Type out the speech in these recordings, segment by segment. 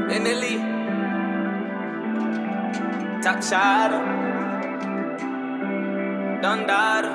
in the league. Top shot, done data.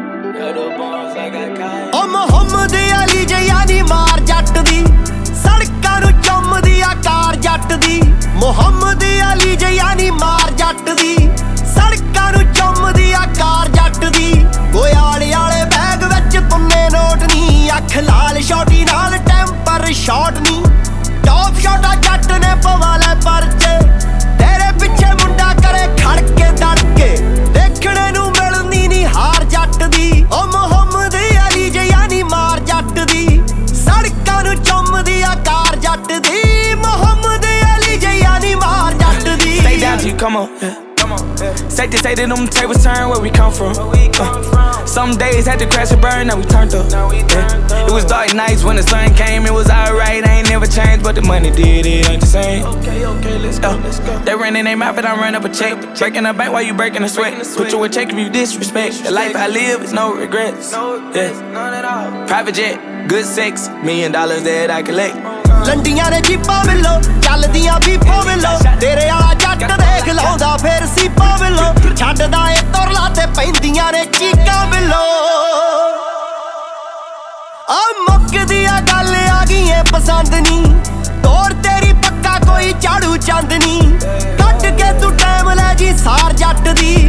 ओ मुहम्मद अली जयानी मार जट दी सड़कां नूं चुमदी आ कार जट दी मुहम्मद अली जयानी मार जट दी सड़कां नूं चुमदी आ कार जट दी गोयाले वाले बैग विच तुन्ने नोट नी अख लाल शॉटी नाल टेंपर शॉट नी टॉप शॉटा जट ने पवा ले परचे तेरे पिछे मुंडा करे खड़के दड़के देखणे नूं मिलनी नी हार जट दी ओ मुहम्मद अली जयानी मार जट दी सड़कां नूं चुमदी आ कार जट दी मुहम्मद अली जयानी मार जट दी Stay down till you come on, yeah. Safe to say that them tables turn where we come from. Some days had to crash and burn, now we turned up. It was dark nights when the sun came, it was alright. I ain't never changed, but the money did, it ain't the same. Okay, let's go. They run in their mouth and I run up a check. Breaking the bank while you breaking the sweat. Put you a check if you disrespect. The life I live is no regrets. Yeah. Private jet, good sex, $1 million that I collect. लंडियां ने जीपां मिलो चलदियां बीपो मिलो तेरे आला जट देख लाउंदा फिर cepa मिलो छड्डदा ए तुरला ते पैंदियां ने चीकां मिलो आ मुक्कदी आ गल आ गई ए पसंद नी तोर तेरी पक्का कोई झाड़ू चंद नी कट के तू टाइम लै जी सार जट दी